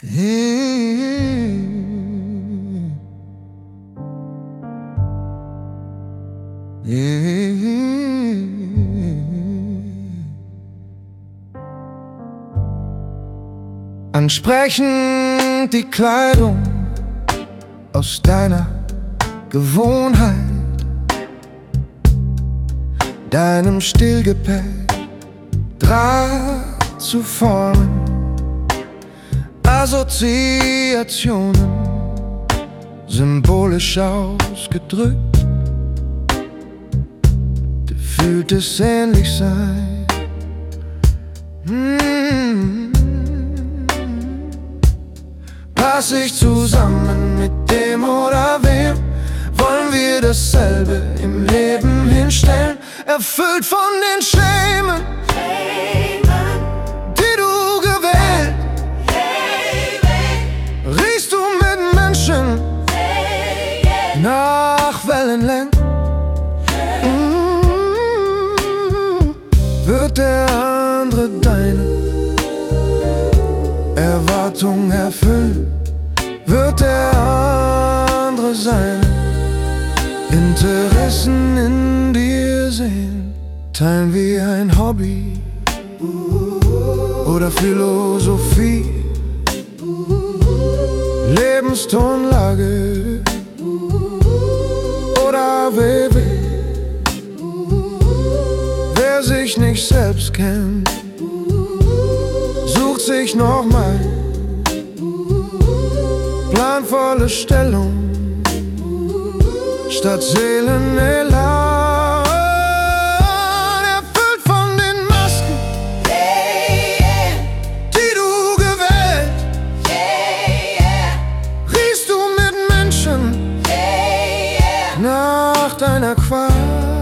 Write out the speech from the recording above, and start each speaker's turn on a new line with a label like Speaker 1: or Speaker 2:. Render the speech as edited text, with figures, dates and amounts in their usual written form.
Speaker 1: Ansprechend die Kleidung aus deiner Gewohnheit, deinem Stillgepäck Draht zu formen, Assoziationen symbolisch ausgedrückt. Dir fühlt es ähnlich sein. Pass ich zusammen mit dem oder wem? Wollen wir dasselbe im Leben hinstellen? Erfüllt von den Schemen, die du gewählt. Riechst du mit Menschen nach Wellenlängen? Wird der andere deine Erwartung erfüllen? Wird der andere seine Interessen in dir sehen? Teilen wir ein Hobby oder Philosophie, Lebenstonlage oder WW? Wer sich nicht selbst kennt, sucht sich nochmal planvolle Stellung statt Seelenelan. Erfüllt von den Masken, die du gewählt. Riechst du mit Menschen nach deiner Qual?